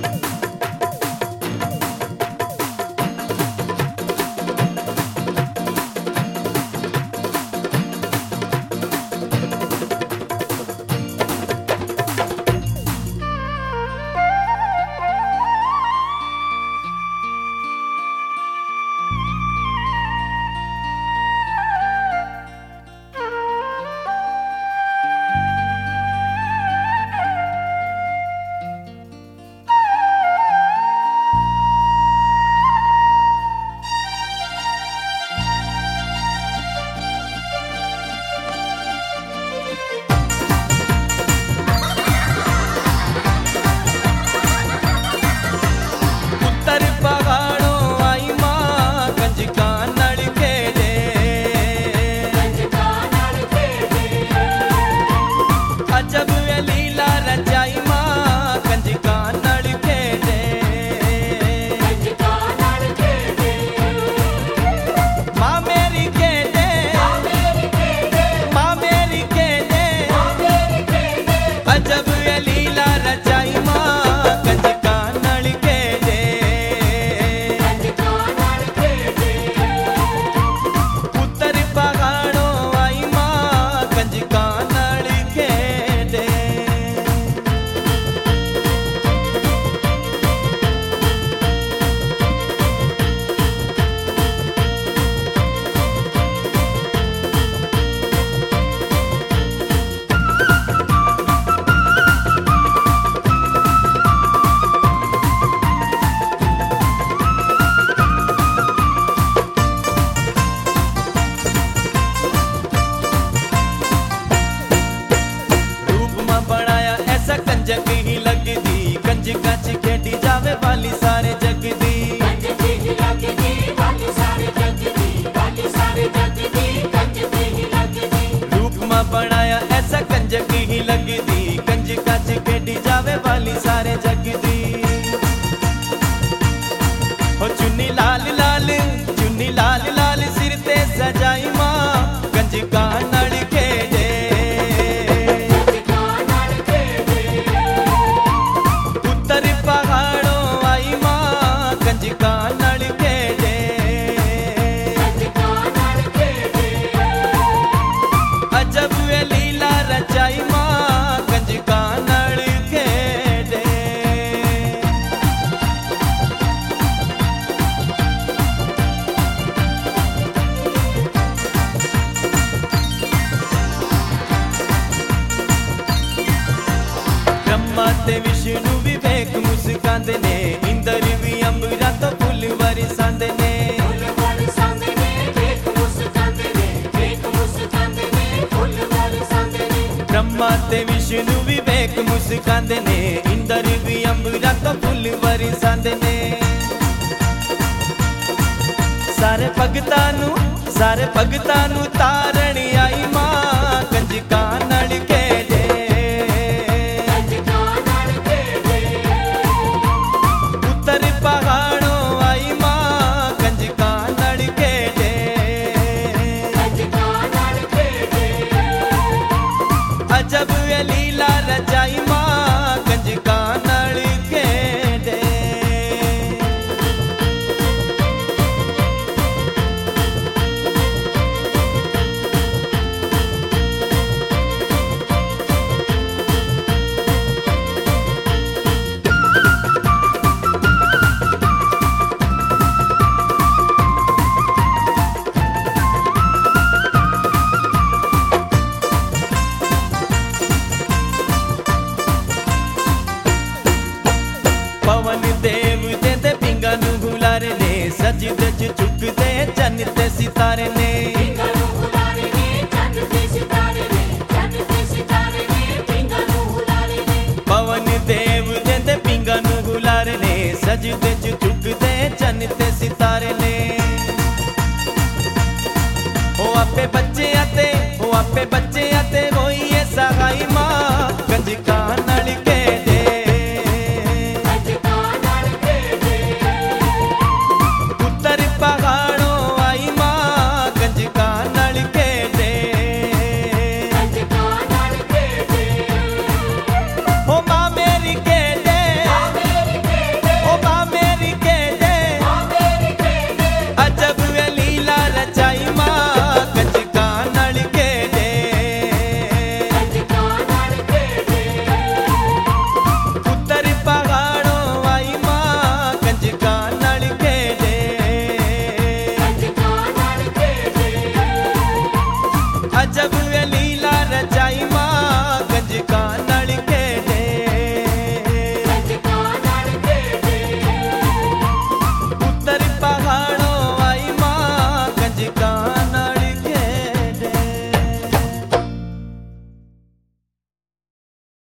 ते विष्णु विवेक मुस्कांदे ने इंदर भी अंबरा तो फूल बरसांदे ने ब्रह्मा ते विष्णु विवेक मुस्कांदे ने इंदर भी अंबरा तो फूल बरसांदे ने सारे भगतां नू तारण आई मां कंजका नड़ के जब वे लीला रचाई मां कंजका नड़ के दे। पवन देव दे पिंगा नू गुलारे ने सजदे च झुकदे चन्न ते सितारे ने पवन देव दे पिंगा नू गुलारे ने सजदे